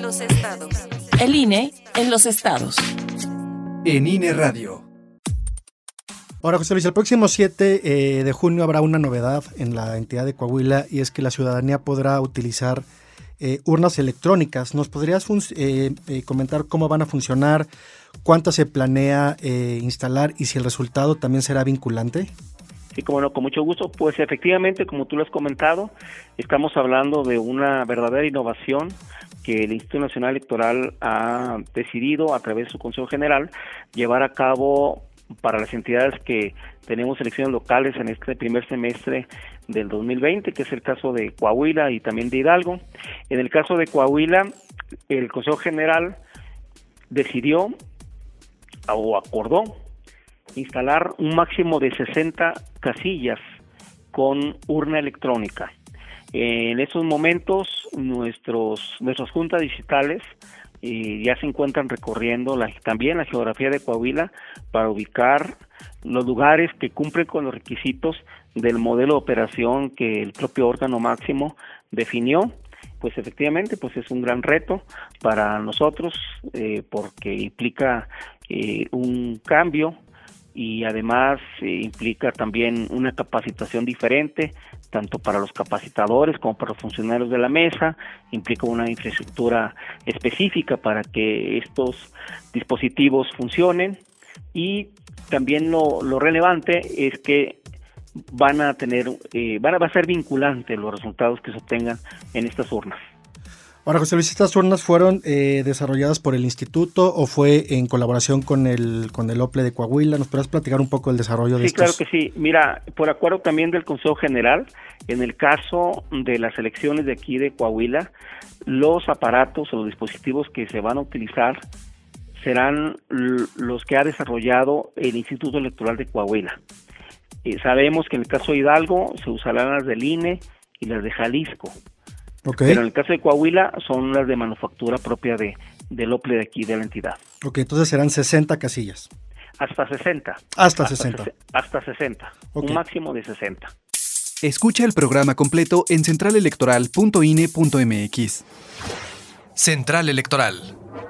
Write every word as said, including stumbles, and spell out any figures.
los estados. El I N E en los estados. En I N E Radio. Ahora, José Luis, el próximo siete eh, de junio habrá una novedad en la entidad de Coahuila, y es que la ciudadanía podrá utilizar eh, urnas electrónicas. ¿Nos podrías fun- eh, eh, comentar cómo van a funcionar, cuántas se planea eh, instalar y si el resultado también será vinculante? Sí, como no, con mucho gusto. Pues efectivamente, como tú lo has comentado, estamos hablando de una verdadera innovación que el Instituto Nacional Electoral ha decidido, a través de su Consejo General, llevar a cabo para las entidades que tenemos elecciones locales en este primer semestre del dos mil veinte, que es el caso de Coahuila y también de Hidalgo. En el caso de Coahuila, el Consejo General decidió o acordó instalar un máximo de sesenta casillas con urna electrónica. En estos momentos, nuestros nuestras juntas distritales y ya se encuentran recorriendo la, también la geografía de Coahuila para ubicar los lugares que cumplen con los requisitos del modelo de operación que el propio órgano máximo definió. Pues efectivamente, pues es un gran reto para nosotros eh, porque implica eh, un cambio y además eh, implica también una capacitación diferente, tanto para los capacitadores como para los funcionarios de la mesa, implica una infraestructura específica para que estos dispositivos funcionen, y también lo, lo relevante es que van a tener, eh, van a, va a ser vinculante los resultados que se obtengan en estas urnas. Ahora, José Luis, ¿estas urnas fueron eh, desarrolladas por el instituto o fue en colaboración con el con el OPLE de Coahuila? ¿Nos podrás platicar un poco del desarrollo de sí, estos? Sí, claro que sí. Mira, por acuerdo también del Consejo General, en el caso de las elecciones de aquí de Coahuila, los aparatos o los dispositivos que se van a utilizar serán l- los que ha desarrollado el Instituto Electoral de Coahuila. Eh, sabemos que en el caso de Hidalgo se usarán las del I N E y las de Jalisco. Okay. Pero en el caso de Coahuila son las de manufactura propia de del OPLE de aquí de la entidad. Ok, entonces serán sesenta casillas. Hasta sesenta. Hasta, hasta sesenta. Ses- hasta sesenta. Okay. Un máximo de sesenta. Escucha el programa completo en central electoral punto i n e punto m x. Central Electoral.